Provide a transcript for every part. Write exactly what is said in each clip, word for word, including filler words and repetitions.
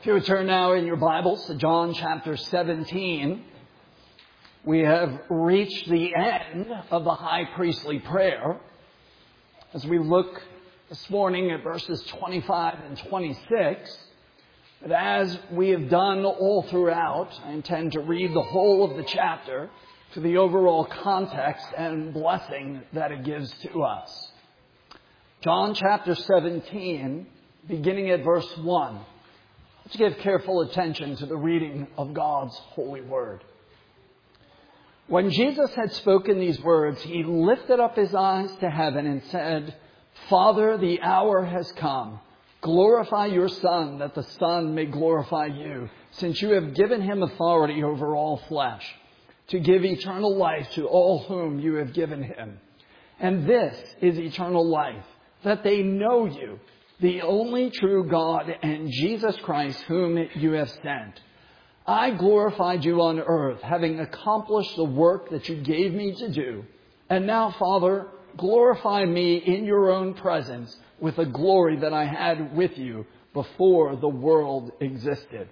If you would turn now in your Bibles to John chapter seventeen, we have reached the end of the high priestly prayer as we look this morning at verses twenty-five and twenty-six. But as we have done all throughout, I intend to read the whole of the chapter for the overall context and blessing that it gives to us. John chapter seventeen, beginning at verse one. Let's give careful attention to the reading of God's holy word. When Jesus had spoken these words, he lifted up his eyes to heaven and said, "Father, the hour has come. Glorify your Son, that the Son may glorify you, since you have given him authority over all flesh, to give eternal life to all whom you have given him. And this is eternal life, that they know you, the only true God, and Jesus Christ, whom you have sent. I glorified you on earth, having accomplished the work that you gave me to do. And now, Father, glorify me in your own presence with the glory that I had with you before the world existed.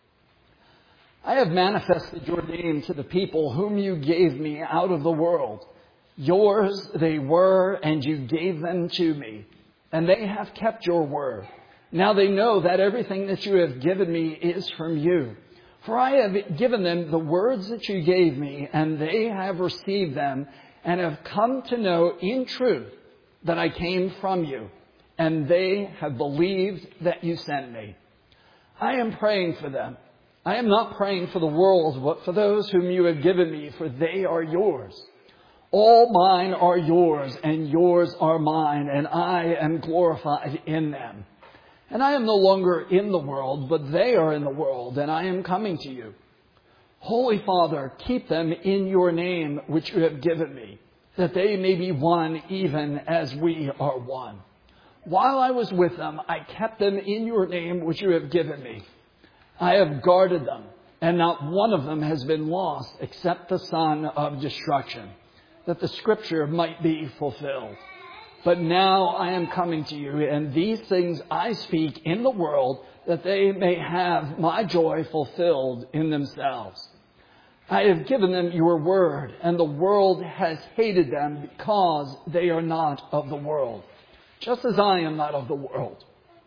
I have manifested your name to the people whom you gave me out of the world. Yours they were, and you gave them to me. And they have kept your word. Now they know that everything that you have given me is from you. For I have given them the words that you gave me, and they have received them, and have come to know in truth that I came from you, and they have believed that you sent me. I am praying for them. I am not praying for the world, but for those whom you have given me, for they are yours. All mine are yours, and yours are mine, and I am glorified in them. And I am no longer in the world, but they are in the world, and I am coming to you. Holy Father, keep them in your name which you have given me, that they may be one even as we are one. While I was with them, I kept them in your name which you have given me. I have guarded them, and not one of them has been lost except the son of destruction, that the scripture might be fulfilled. But now I am coming to you, and these things I speak in the world, that they may have my joy fulfilled in themselves. I have given them your word, and the world has hated them because they are not of the world, just as I am not of the world.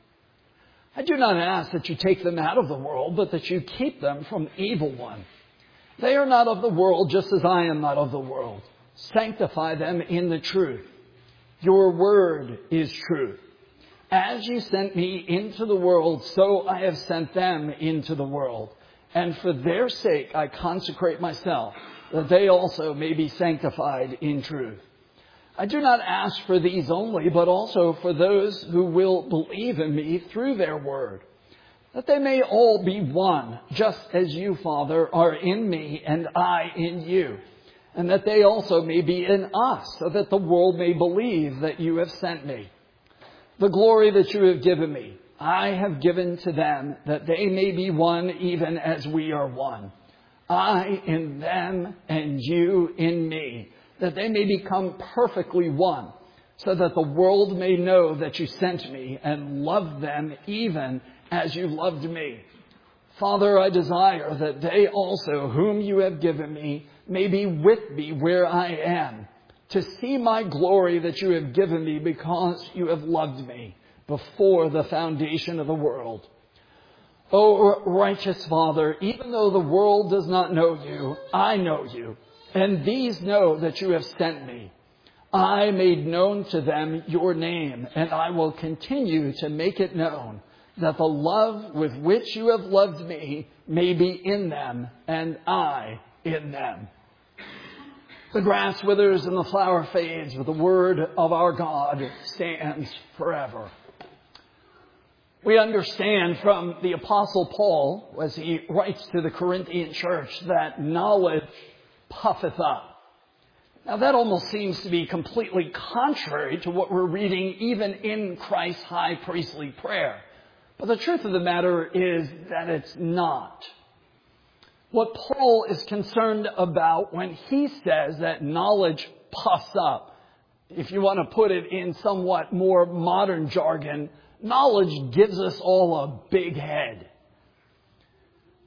I do not ask that you take them out of the world, but that you keep them from evil one. They are not of the world, just as I am not of the world. Sanctify them in the truth. Your word is truth. As you sent me into the world, so I have sent them into the world. And for their sake I consecrate myself, that they also may be sanctified in truth. I do not ask for these only, but also for those who will believe in me through their word, that they may all be one, just as you, Father, are in me and I in you, and that they also may be in us, so that the world may believe that you have sent me. The glory that you have given me, I have given to them, that they may be one even as we are one. I in them and you in me, that they may become perfectly one, so that the world may know that you sent me and loved them even as you loved me. Father, I desire that they also, whom you have given me, may be with me where I am, to see my glory that you have given me because you have loved me before the foundation of the world. O righteous Father, even though the world does not know you, I know you, and these know that you have sent me. I made known to them your name, and I will continue to make it known, that the love with which you have loved me may be in them, and I in them. The grass withers and the flower fades, but the word of our God stands forever. We understand from the Apostle Paul, as he writes to the Corinthian church, that knowledge puffeth up. Now that almost seems to be completely contrary to what we're reading even in Christ's high priestly prayer. But the truth of the matter is that it's not. What Paul is concerned about when he says that knowledge puffs up, if you want to put it in somewhat more modern jargon, knowledge gives us all a big head.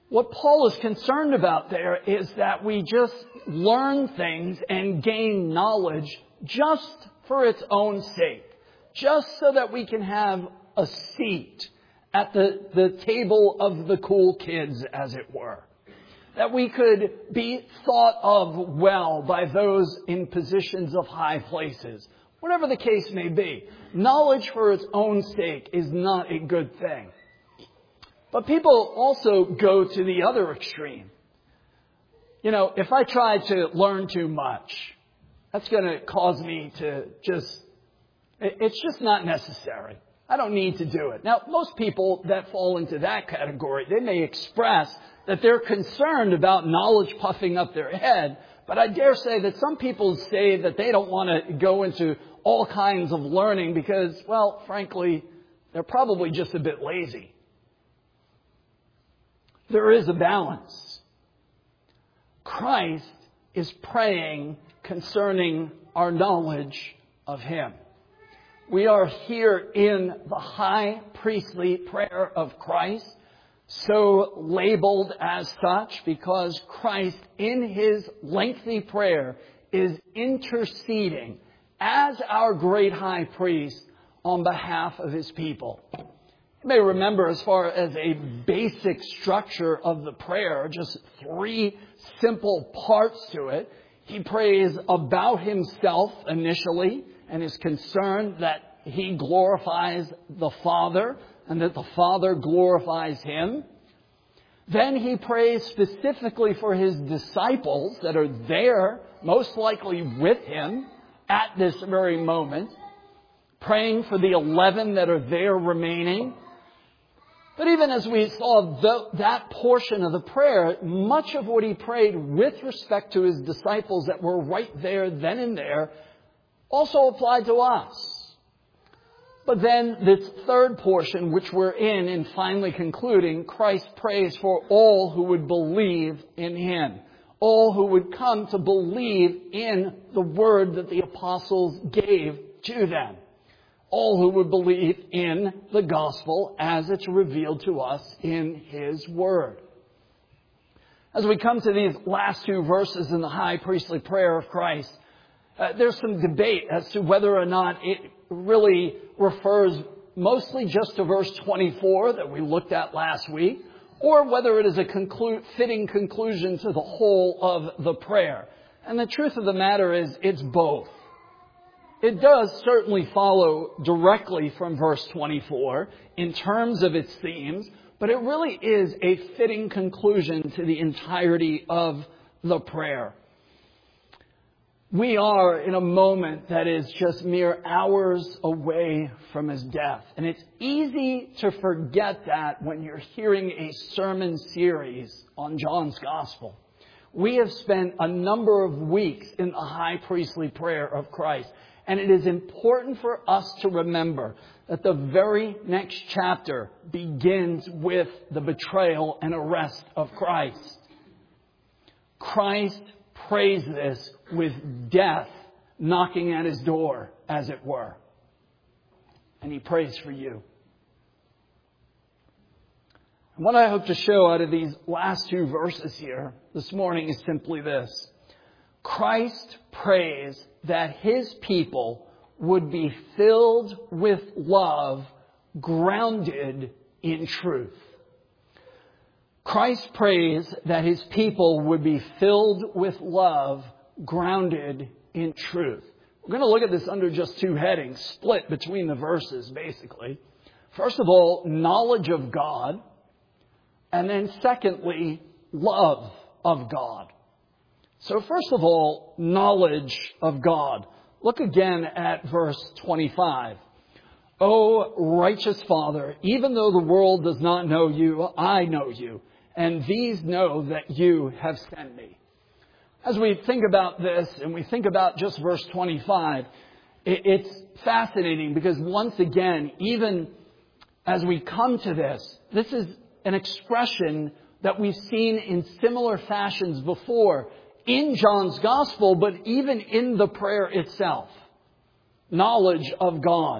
What Paul is concerned about there is that we just learn things and gain knowledge just for its own sake. Just so that we can have a seat at the, the table of the cool kids, as it were. That we could be thought of well by those in positions of high places. Whatever the case may be, knowledge for its own sake is not a good thing. But people also go to the other extreme. You know, if I try to learn too much, that's going to cause me to just, it's just not necessary. I don't need to do it. Now, most people that fall into that category, they may express that they're concerned about knowledge puffing up their head, but I dare say that some people say that they don't want to go into all kinds of learning because, well, frankly, they're probably just a bit lazy. There is a balance. Christ is praying concerning our knowledge of Him. We are here in the high priestly prayer of Christ, so labeled as such because Christ in His lengthy prayer is interceding as our great high priest on behalf of His people. You may remember, as far as a basic structure of the prayer, just three simple parts to it. He prays about Himself initially and is concerned that He glorifies the Father and that the Father glorifies Him. Then He prays specifically for His disciples that are there, most likely with Him at this very moment, praying for the eleven that are there remaining. But even as we saw the, that portion of the prayer, much of what He prayed with respect to His disciples that were right there, then and there, also applied to us. But then this third portion, which we're in and finally concluding, Christ prays for all who would believe in Him. All who would come to believe in the word that the apostles gave to them. All who would believe in the gospel as it's revealed to us in His word. As we come to these last two verses in the high priestly prayer of Christ, uh, there's some debate as to whether or not it really refers mostly just to verse twenty-four that we looked at last week, or whether it is a conclu- fitting conclusion to the whole of the prayer. And the truth of the matter is, it's both. It does certainly follow directly from verse twenty-four in terms of its themes, but it really is a fitting conclusion to the entirety of the prayer. We are in a moment that is just mere hours away from His death. And it's easy to forget that when you're hearing a sermon series on John's Gospel. We have spent a number of weeks in the high priestly prayer of Christ. And it is important for us to remember that the very next chapter begins with the betrayal and arrest of Christ. Christ prays this with death knocking at His door, as it were. And He prays for you. And what I hope to show out of these last two verses here this morning is simply this. Christ prays that His people would be filled with love, grounded in truth. Christ prays that His people would be filled with love, grounded in truth. We're going to look at this under just two headings, split between the verses, basically. First of all, knowledge of God. And then secondly, love of God. So first of all, knowledge of God. Look again at verse twenty-five. O righteous Father, even though the world does not know You, I know You, and these know that You have sent Me. As we think about this, and we think about just verse twenty-five, it's fascinating because once again, even as we come to this, this is an expression that we've seen in similar fashions before in John's Gospel, but even in the prayer itself. Knowledge of God.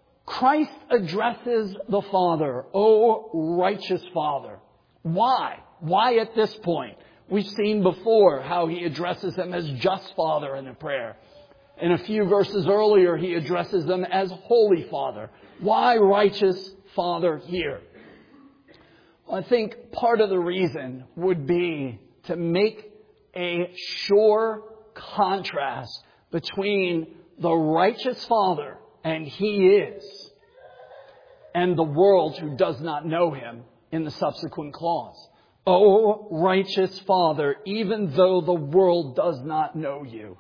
Christ addresses the Father, O righteous Father. Why? Why at this point? We've seen before how he addresses them as just Father in the prayer. In a few verses earlier, he addresses them as Holy Father. Why righteous Father here? Well, I think part of the reason would be to make a sure contrast between the righteous Father, and He is, and the world who does not know Him in the subsequent clause. O righteous Father, even though the world does not know you.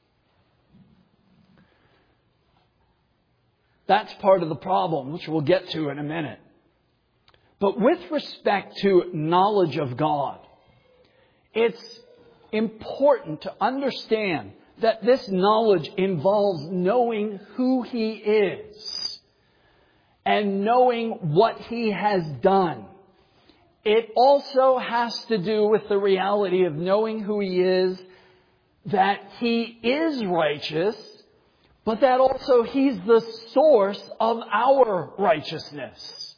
That's part of the problem, which we'll get to in a minute. But with respect to knowledge of God, it's important to understand that this knowledge involves knowing who He is and knowing what He has done. It also has to do with the reality of knowing who He is, that He is righteous, but that also He's the source of our righteousness.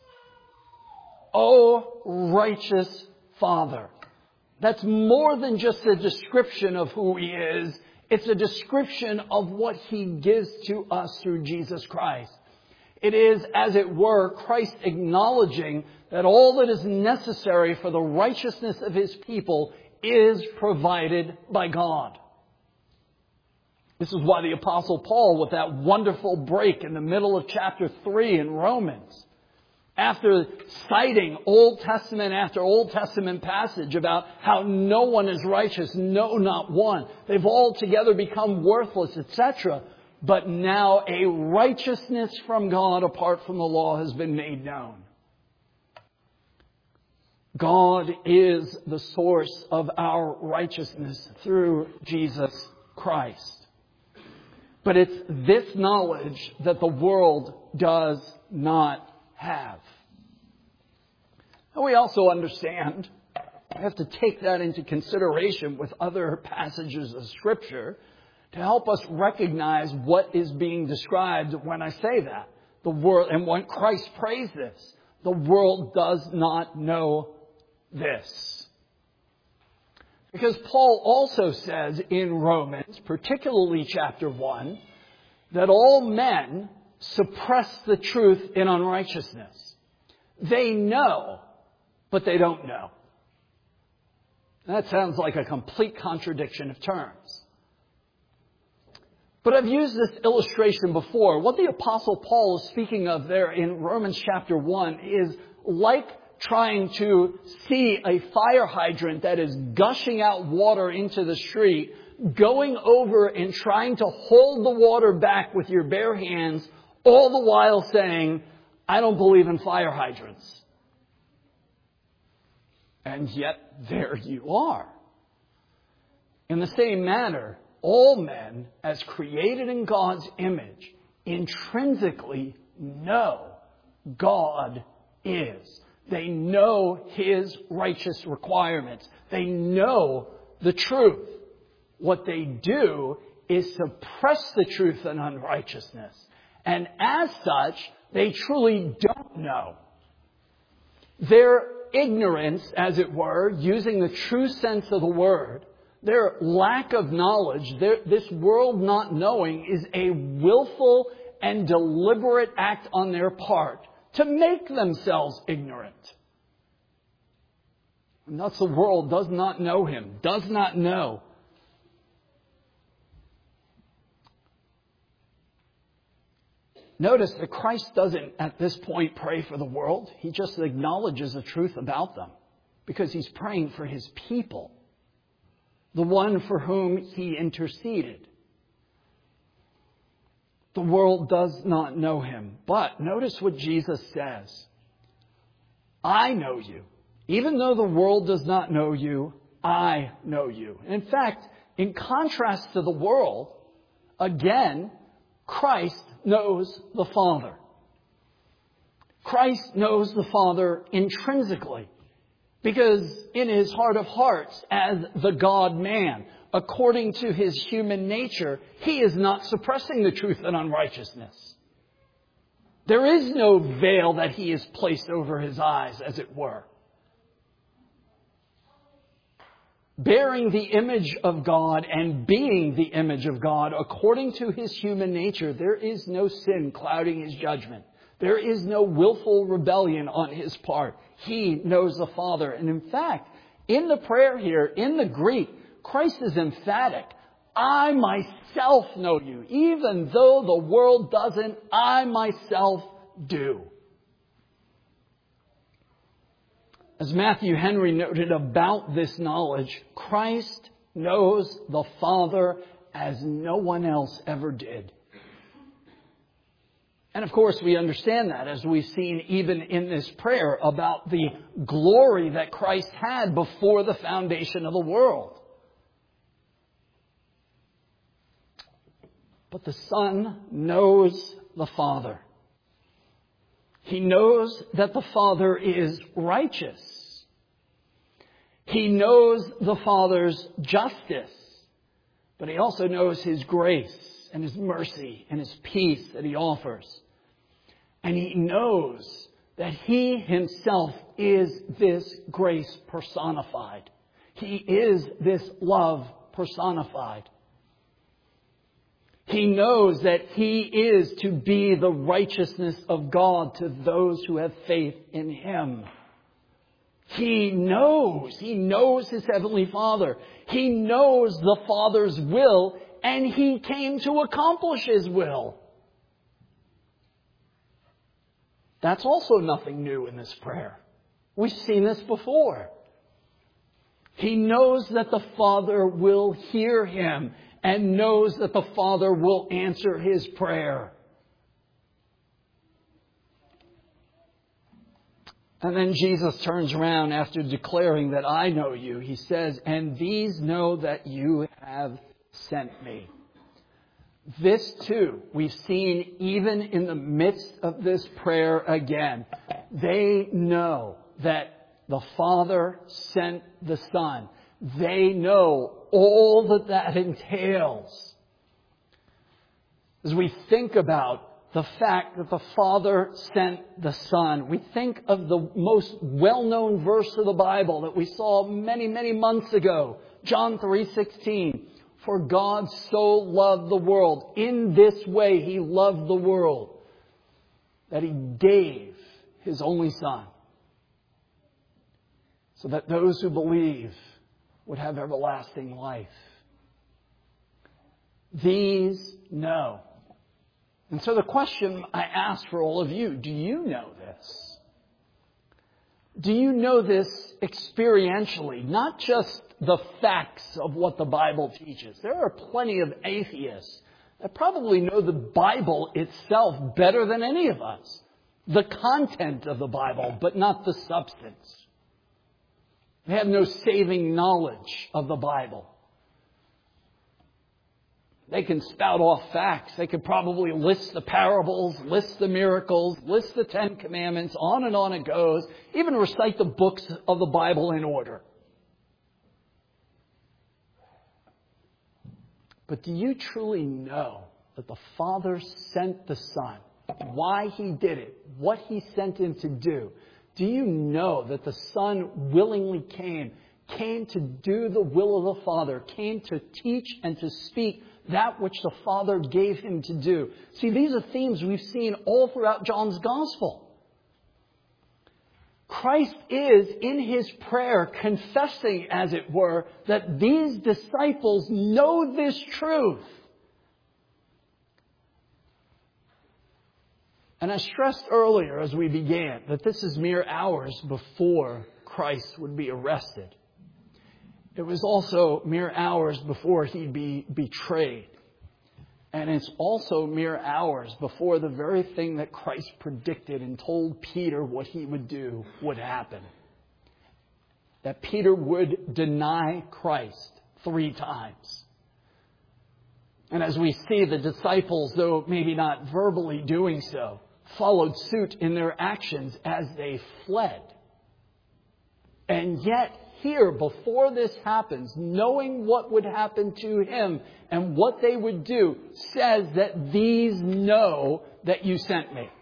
O righteous Father. That's more than just a description of who He is. It's a description of what He gives to us through Jesus Christ. It is, as it were, Christ acknowledging that all that is necessary for the righteousness of His people is provided by God. This is why the Apostle Paul, with that wonderful break in the middle of chapter three in Romans, after citing Old Testament after Old Testament passage about how no one is righteous, no, not one. They've all together become worthless, et cetera. But now a righteousness from God apart from the law has been made known. God is the source of our righteousness through Jesus Christ. But it's this knowledge that the world does not have. And we also understand, we have to take that into consideration with other passages of Scripture to help us recognize what is being described when I say that. The world, and when Christ prays this, the world does not know this. Because Paul also says in Romans, particularly chapter one, that all men suppress the truth in unrighteousness. They know, but they don't know. That sounds like a complete contradiction of terms. But I've used this illustration before. What the Apostle Paul is speaking of there in Romans chapter one is like trying to see a fire hydrant that is gushing out water into the street, going over and trying to hold the water back with your bare hands, all the while saying, I don't believe in fire hydrants. And yet, there you are. In the same manner, all men, as created in God's image, intrinsically know God is. They know His righteous requirements. They know the truth. What they do is suppress the truth in unrighteousness. And as such, they truly don't know. Their ignorance, as it were, using the true sense of the word, their lack of knowledge, their, this world not knowing, is a willful and deliberate act on their part to make themselves ignorant. And thus the world does not know Him, does not know. Notice that Christ doesn't at this point pray for the world. He just acknowledges the truth about them because He's praying for His people, the one for whom He interceded. The world does not know Him. But notice what Jesus says. I know you. Even though the world does not know you, I know you. In fact, in contrast to the world, again, Christ knows the Father. Christ knows the Father intrinsically. Because in His heart of hearts, as the God-man, according to His human nature, He is not suppressing the truth in unrighteousness. There is no veil that He has placed over His eyes, as it were. bearing the image of God and being the image of God according to his human nature, there is no sin clouding his judgment. There is no willful rebellion on his part. He knows the Father. And in fact, in the prayer here, in the Greek, Christ is emphatic. I myself know you. Even though the world doesn't, I myself do. As Matthew Henry noted about this knowledge, Christ knows the Father as no one else ever did. And of course, we understand that as we've seen even in this prayer about the glory that Christ had before the foundation of the world. But the Son knows the Father. He knows that the Father is righteous. He knows the Father's justice. But he also knows his grace and his mercy and his peace that he offers. And he knows that he himself is this grace personified. He is this love personified. He knows that he is to be the righteousness of God to those who have faith in him. He knows. He knows his heavenly Father. He knows the Father's will, and he came to accomplish his will. That's also nothing new in this prayer. We've seen this before. He knows that the Father will hear him and knows that the Father will answer his prayer. And then Jesus turns around after declaring that I know you. He says, and these know that you have sent me. This too, we've seen even in the midst of this prayer again. They know that the Father sent the Son. They know all that that entails. As we think about the fact that the Father sent the Son, we think of the most well-known verse of the Bible that we saw many, many months ago. John three sixteen. For God so loved the world. In this way he loved the world, that he gave his only Son, so that those who believe would have everlasting life. These know. And so the question I ask for all of you, do you know this? Do you know this experientially? Not just the facts of what the Bible teaches. There are plenty of atheists that probably know the Bible itself better than any of us. The content of the Bible, but not the substance. They have no saving knowledge of the Bible. They can spout off facts. They could probably list the parables, list the miracles, list the Ten Commandments, on and on it goes, even recite the books of the Bible in order. But do you truly know that the Father sent the Son? Why he did it? What he sent him to do? Do you know that the Son willingly came, came to do the will of the Father, came to teach and to speak that which the Father gave him to do? See, these are themes we've seen all throughout John's Gospel. Christ is, in his prayer, confessing, as it were, that these disciples know this truth. And I stressed earlier as we began that this is mere hours before Christ would be arrested. It was also mere hours before he'd be betrayed. And it's also mere hours before the very thing that Christ predicted and told Peter what he would do would happen. That Peter would deny Christ three times. And as we see, the disciples, though maybe not verbally doing so, followed suit in their actions as they fled. And yet, here, before this happens, knowing what would happen to him and what they would do, says that these know that you sent me.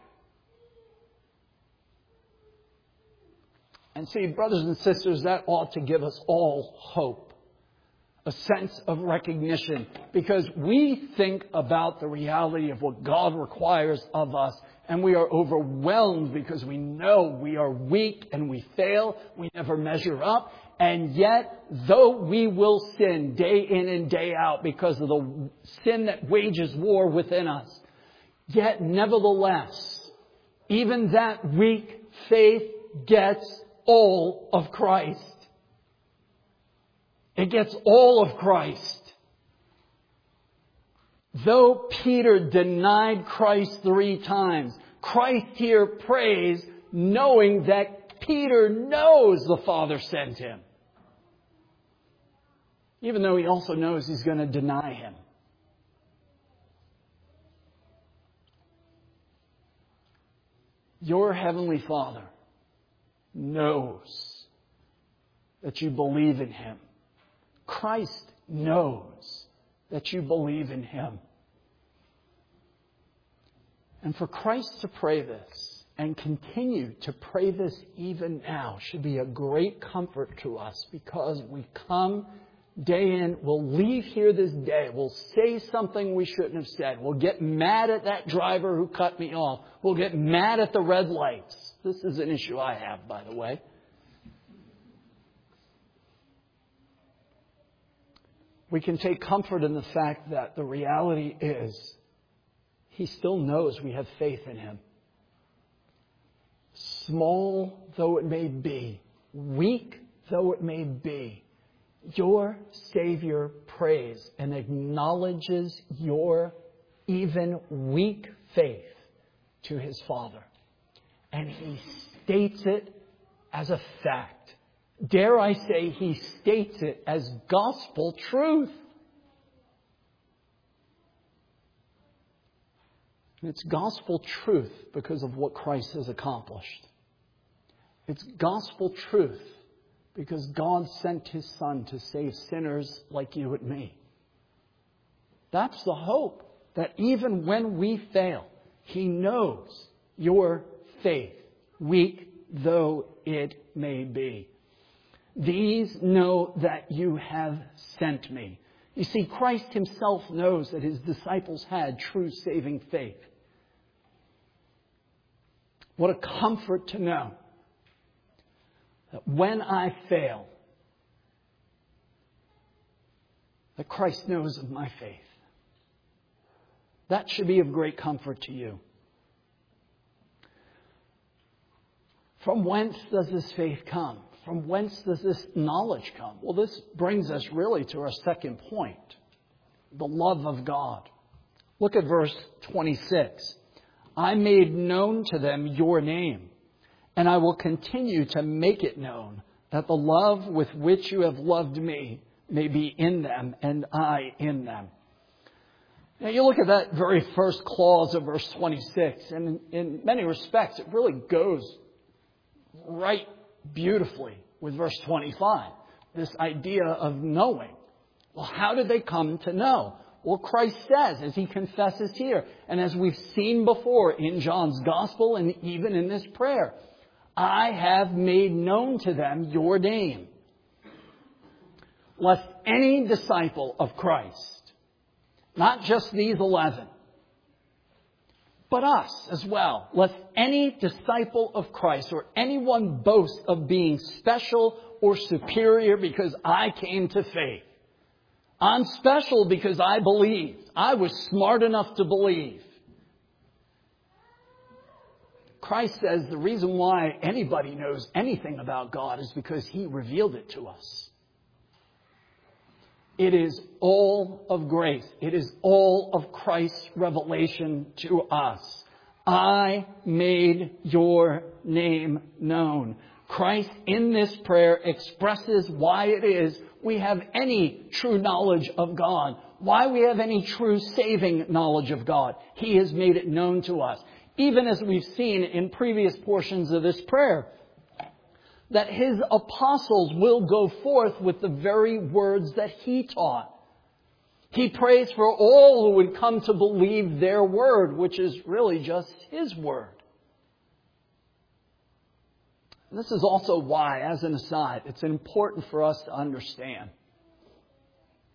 And see, brothers and sisters, that ought to give us all hope a sense of recognition, because we think about the reality of what God requires of us, and we are overwhelmed because we know we are weak and we fail, we never measure up, and yet, though we will sin day in and day out because of the sin that wages war within us, yet nevertheless, even that weak faith gets all of Christ. It gets all of Christ. Though Peter denied Christ three times, Christ here prays knowing that Peter knows the Father sent him. Even though he also knows he's going to deny him. Your Heavenly Father knows that you believe in Him. Christ knows that you believe in Him. And for Christ to pray this and continue to pray this even now should be a great comfort to us, because we come day in, we'll leave here this day, we'll say something we shouldn't have said, we'll get mad at that driver who cut me off, we'll get mad at the red lights. This is an issue I have, by the way. We can take comfort in the fact that the reality is He still knows we have faith in Him. Small though it may be, weak though it may be, your Savior prays and acknowledges your even weak faith to His Father. And He states it as a fact. Dare I say, He states it as gospel truth. And it's gospel truth because of what Christ has accomplished. It's gospel truth because God sent His Son to save sinners like you and me. That's the hope, that even when we fail, He knows your faith, weak though it may be. These know that you have sent me. You see, Christ Himself knows that His disciples had true saving faith. What a comfort to know that when I fail, that Christ knows of my faith. That should be of great comfort to you. From whence does this faith come? From whence does this knowledge come? Well, this brings us really to our second point, the love of God. Look at verse twenty-six. I made known to them your name, and I will continue to make it known, that the love with which you have loved me may be in them and I in them. Now you look at that very first clause of verse twenty-six, and in, in many respects it really goes right beautifully with verse twenty-five. This idea of knowing. Well, how did they come to know? Well, Christ says, as He confesses here, and as we've seen before in John's Gospel and even in this prayer, I have made known to them your name. Lest any disciple of Christ, not just these eleven, but us as well, lest any disciple of Christ or anyone boast of being special or superior because I came to faith. I'm special because I believed. I was smart enough to believe. Christ says the reason why anybody knows anything about God is because He revealed it to us. It is all of grace. It is all of Christ's revelation to us. I made your name known. Christ in this prayer expresses why it is we have any true knowledge of God, why we have any true saving knowledge of God. He has made it known to us. Even as we've seen in previous portions of this prayer, that His apostles will go forth with the very words that He taught. He prays for all who would come to believe their word, which is really just His word. This is also why, as an aside, it's important for us to understand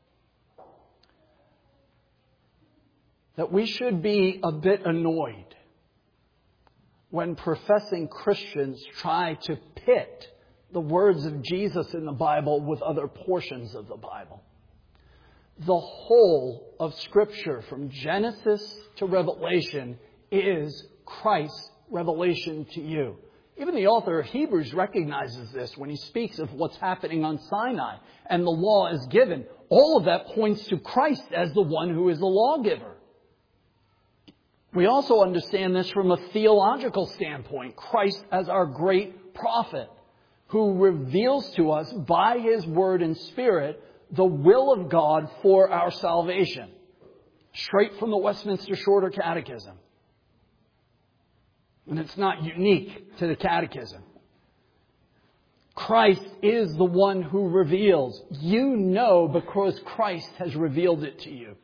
that we should be a bit annoyed when professing Christians try to pit the words of Jesus in the Bible with other portions of the Bible. The whole of Scripture, from Genesis to Revelation, is Christ's revelation to you. Even the author of Hebrews recognizes this when he speaks of what's happening on Sinai and the law is given. All of that points to Christ as the one who is the lawgiver. We also understand this from a theological standpoint. Christ as our great prophet who reveals to us by His Word and Spirit the will of God for our salvation. Straight from the Westminster Shorter Catechism. And it's not unique to the Catechism. Christ is the one who reveals. You know because Christ has revealed it to you.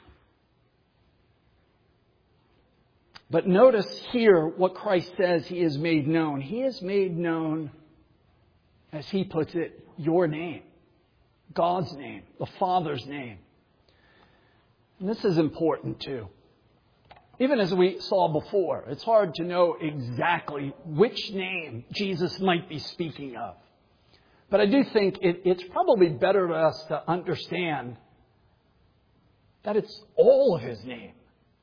But notice here what Christ says He has made known. He has made known, as He puts it, your name. God's name. The Father's name. And this is important too. Even as we saw before, it's hard to know exactly which name Jesus might be speaking of. But I do think it, it's probably better for us to understand that it's all of His name.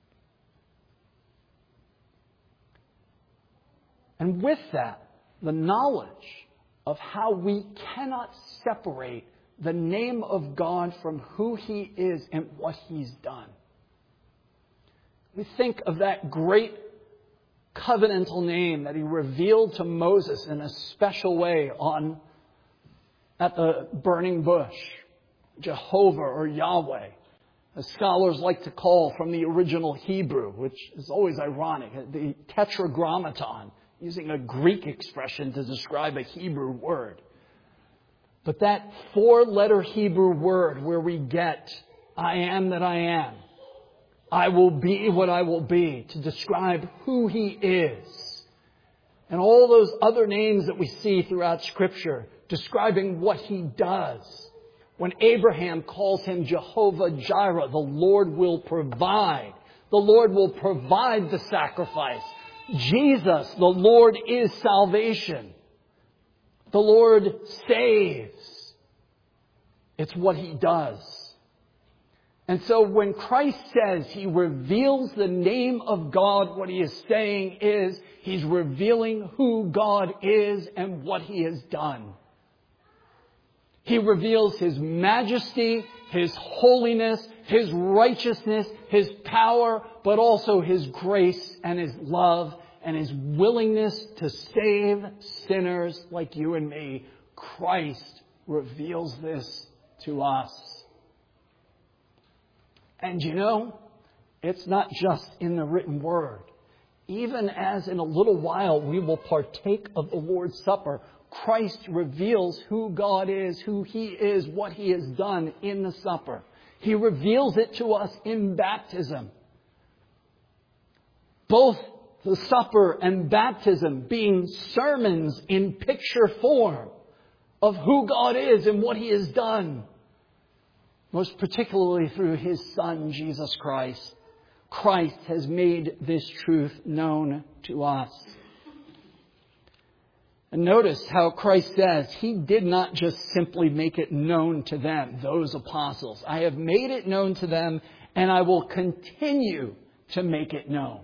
And with that, the knowledge of how we cannot separate the name of God from who He is and what He's done. We think of that great covenantal name that He revealed to Moses in a special way on at the burning bush, Jehovah or Yahweh, as scholars like to call from the original Hebrew, which is always ironic, the tetragrammaton, using a Greek expression to describe a Hebrew word. But that four-letter Hebrew word where we get, I am that I am, I will be what I will be, to describe who He is. And all those other names that we see throughout Scripture, describing what He does. When Abraham calls Him Jehovah Jireh, the Lord will provide. The Lord will provide the sacrifice. Jesus, the Lord is salvation. The Lord saves. It's what He does. And so when Christ says He reveals the name of God, what He is saying is He's revealing who God is and what He has done. He reveals His majesty, His holiness, His righteousness, His power, but also His grace and His love and His willingness to save sinners like you and me. Christ reveals this to us. And you know, it's not just in the written word. Even as in a little while we will partake of the Lord's Supper, Christ reveals who God is, who He is, what He has done in the supper. He reveals it to us in baptism. Both the supper and baptism being sermons in picture form of who God is and what He has done. Most particularly through His Son, Jesus Christ. Christ has made this truth known to us. And notice how Christ says He did not just simply make it known to them, those apostles. I have made it known to them, and I will continue to make it known.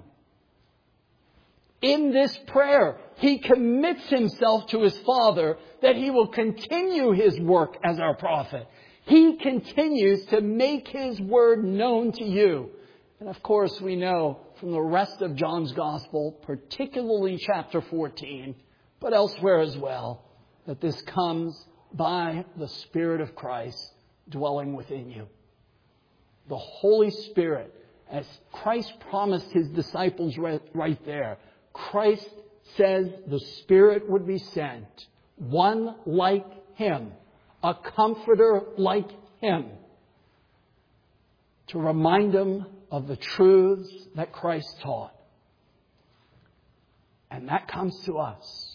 In this prayer, He commits Himself to His Father that He will continue His work as our prophet. He continues to make His word known to you. And of course, we know from the rest of John's Gospel, particularly chapter fourteen, but elsewhere as well, that this comes by the Spirit of Christ dwelling within you. The Holy Spirit, as Christ promised His disciples right, right there, Christ says the Spirit would be sent, one like Him, a comforter like Him, to remind them of the truths that Christ taught. And that comes to us.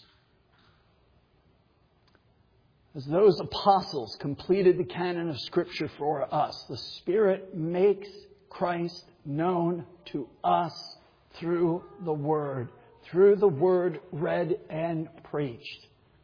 As those apostles completed the canon of Scripture for us, the Spirit makes Christ known to us through the Word, through the Word read and preached.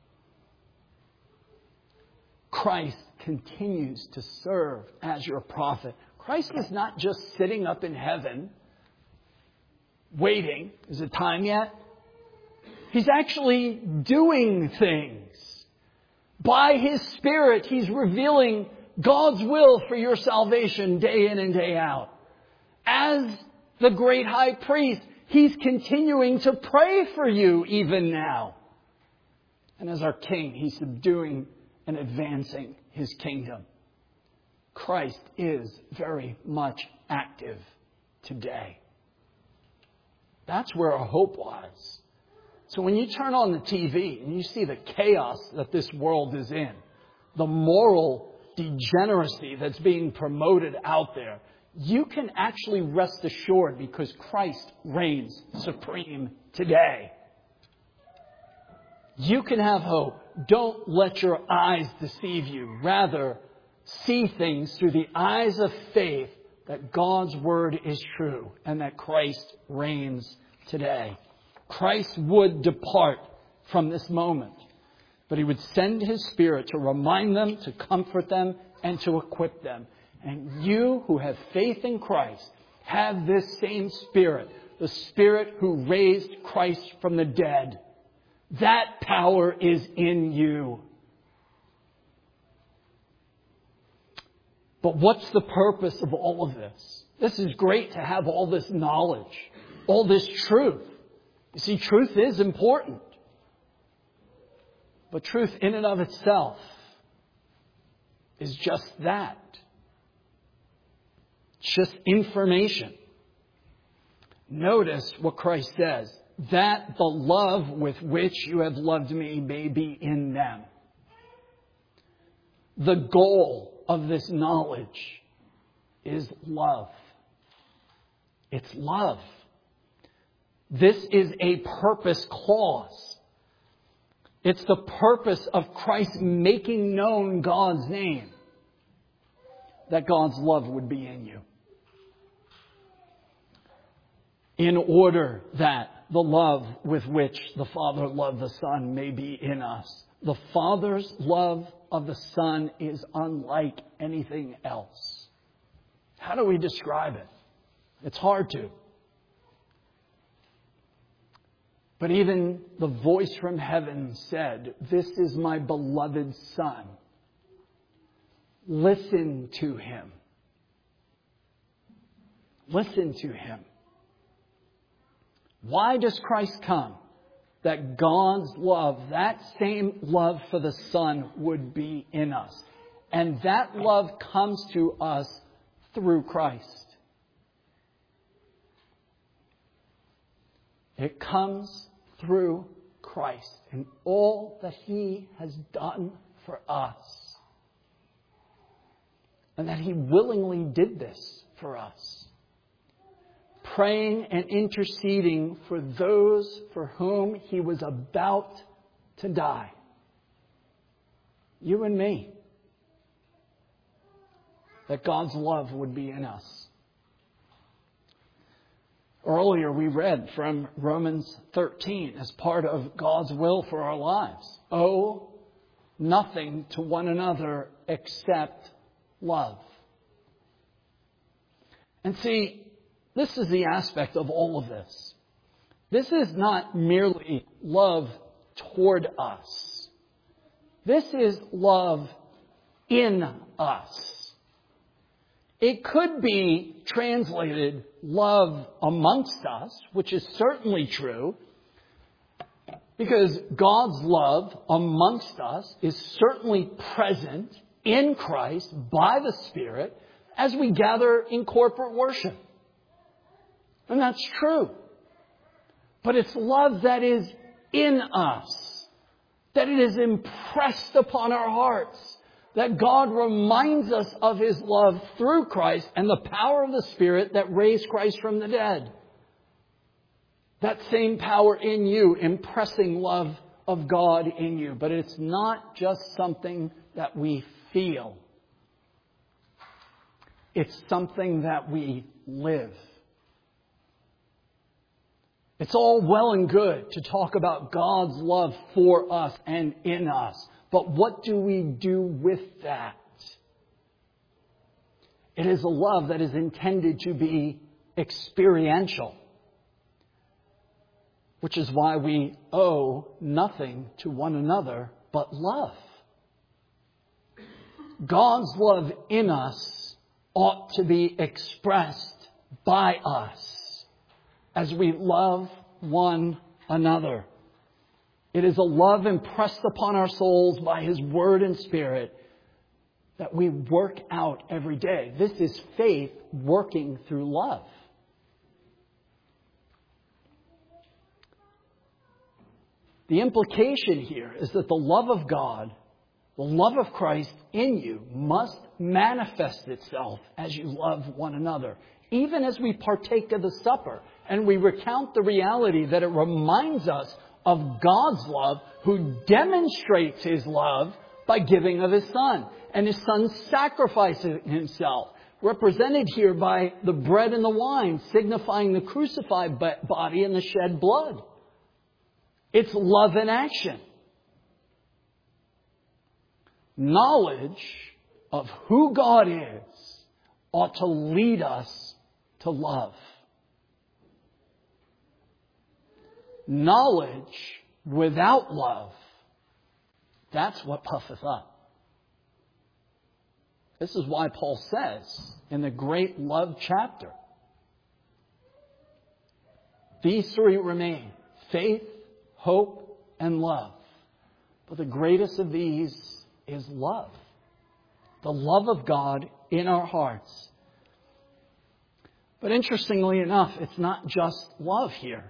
Christ continues to serve as your prophet. Christ is not just sitting up in heaven, waiting. Is it time yet? He's actually doing things. By His Spirit, He's revealing God's will for your salvation day in and day out. As the great high priest, He's continuing to pray for you even now. And as our King, He's subduing and advancing His kingdom. Christ is very much active today. That's where our hope lies. So when you turn on the T V and you see the chaos that this world is in, the moral degeneracy that's being promoted out there, you can actually rest assured because Christ reigns supreme today. You can have hope. Don't let your eyes deceive you. Rather, see things through the eyes of faith that God's Word is true and that Christ reigns today. Christ would depart from this moment, but He would send His Spirit to remind them, to comfort them, and to equip them. And you who have faith in Christ have this same Spirit, the Spirit who raised Christ from the dead. That power is in you. But what's the purpose of all of this? This is great to have all this knowledge, all this truth. You see, truth is important. But truth in and of itself is just that. It's just information. Notice what Christ says. That the love with which you have loved me may be in them. The goal of this knowledge is love. It's love. This is a purpose clause. It's the purpose of Christ making known God's name, that God's love would be in you. In order that the love with which the Father loved the Son may be in us. The Father's love of the Son is unlike anything else. How do we describe it? It's hard to. But even the voice from heaven said, "This is my beloved Son. Listen to Him." Listen to Him. Why does Christ come? That God's love, that same love for the Son, would be in us. And that love comes to us through Christ. It comes through Christ and all that He has done for us. And that He willingly did this for us. Praying and interceding for those for whom He was about to die. You and me. That God's love would be in us. Earlier we read from Romans thirteen as part of God's will for our lives. Owe nothing to one another except love. And see, this is the aspect of all of this. This is not merely love toward us. This is love in us. It could be translated love amongst us, which is certainly true, because God's love amongst us is certainly present in Christ by the Spirit as we gather in corporate worship. And that's true. But it's love that is in us. That it is impressed upon our hearts. That God reminds us of His love through Christ and the power of the Spirit that raised Christ from the dead. That same power in you, impressing love of God in you. But it's not just something that we feel. It's something that we live. It's all well and good to talk about God's love for us and in us. But what do we do with that? It is a love that is intended to be experiential, which is why we owe nothing to one another but love. God's love in us ought to be expressed by us as we love one another. It is a love impressed upon our souls by His Word and Spirit that we work out every day. This is faith working through love. The implication here is that the love of God, the love of Christ in you, must manifest itself as you love one another. Even as we partake of the supper and we recount the reality that it reminds us of God's love, who demonstrates His love by giving of His Son. And His Son sacrificing Himself, represented here by the bread and the wine, signifying the crucified body and the shed blood. It's love in action. Knowledge of who God is ought to lead us to love. Knowledge without love, that's what puffeth up. This is why Paul says in the great love chapter, these three remain: faith, hope, and love. But the greatest of these is love. The love of God in our hearts. But interestingly enough, it's not just love here.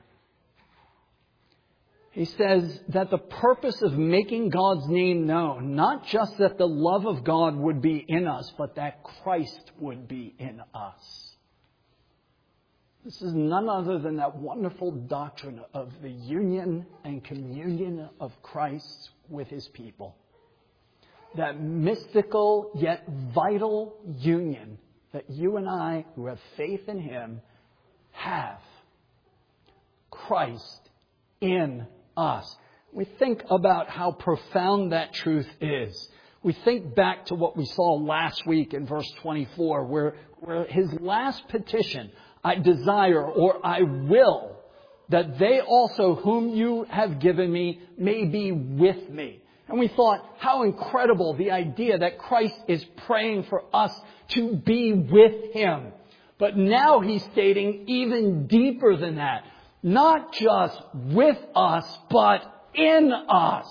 He says that the purpose of making God's name known, not just that the love of God would be in us, but that Christ would be in us. This is none other than that wonderful doctrine of the union and communion of Christ with His people. That mystical yet vital union that you and I, who have faith in Him, have. Christ in us. We think about how profound that truth is. We think back to what we saw last week in verse twenty-four, where, where His last petition, I desire or I will that they also whom you have given me may be with me. And we thought, how incredible the idea that Christ is praying for us to be with Him. But now He's stating even deeper than that. Not just with us, but in us.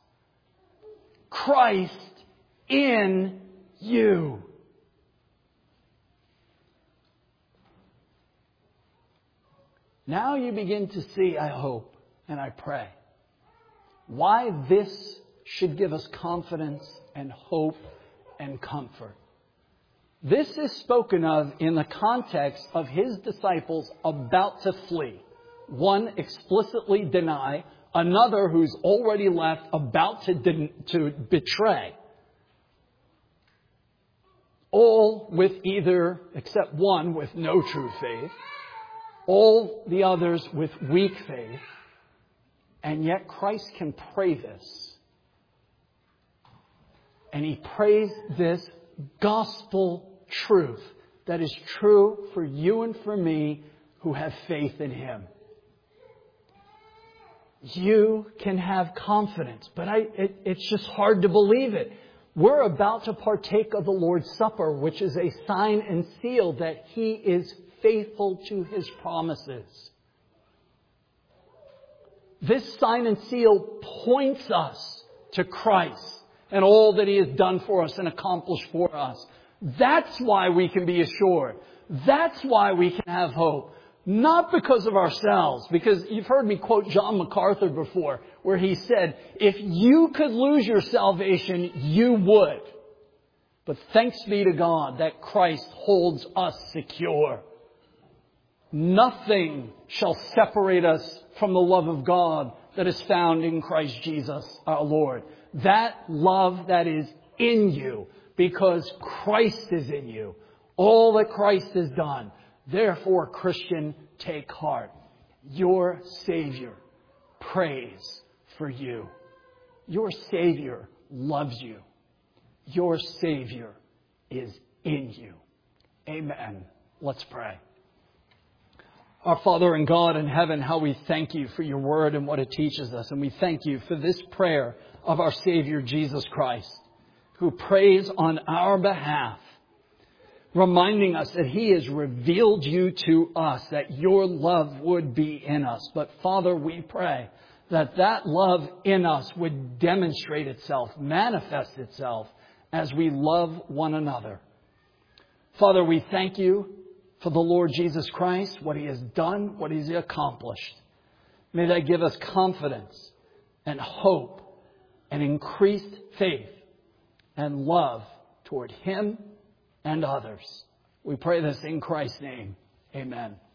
Christ in you. Now you begin to see, I hope, and I pray, why this should give us confidence and hope and comfort. This is spoken of in the context of His disciples about to flee. One explicitly deny, another who's already left about to, de- to betray. All with either, except one, with no true faith. All the others with weak faith. And yet Christ can pray this. And He prays this gospel truth that is true for you and for me who have faith in Him. You can have confidence, but I, it, it's just hard to believe it. We're about to partake of the Lord's Supper, which is a sign and seal that He is faithful to His promises. This sign and seal points us to Christ and all that He has done for us and accomplished for us. That's why we can be assured. That's why we can have hope. Not because of ourselves, because you've heard me quote John MacArthur before, where he said, if you could lose your salvation, you would. But thanks be to God that Christ holds us secure. Nothing shall separate us from the love of God that is found in Christ Jesus our Lord. That love that is in you, because Christ is in you, all that Christ has done. Therefore, Christian, take heart. Your Savior prays for you. Your Savior loves you. Your Savior is in you. Amen. Let's pray. Our Father and God in heaven, how we thank you for your word and what it teaches us. And we thank you for this prayer of our Savior Jesus Christ, who prays on our behalf, reminding us that He has revealed you to us, that your love would be in us. But Father, we pray that that love in us would demonstrate itself, manifest itself as we love one another. Father, we thank you for the Lord Jesus Christ, what He has done, what He's accomplished. May that give us confidence and hope and increased faith and love toward Him and others. We pray this in Christ's name. Amen.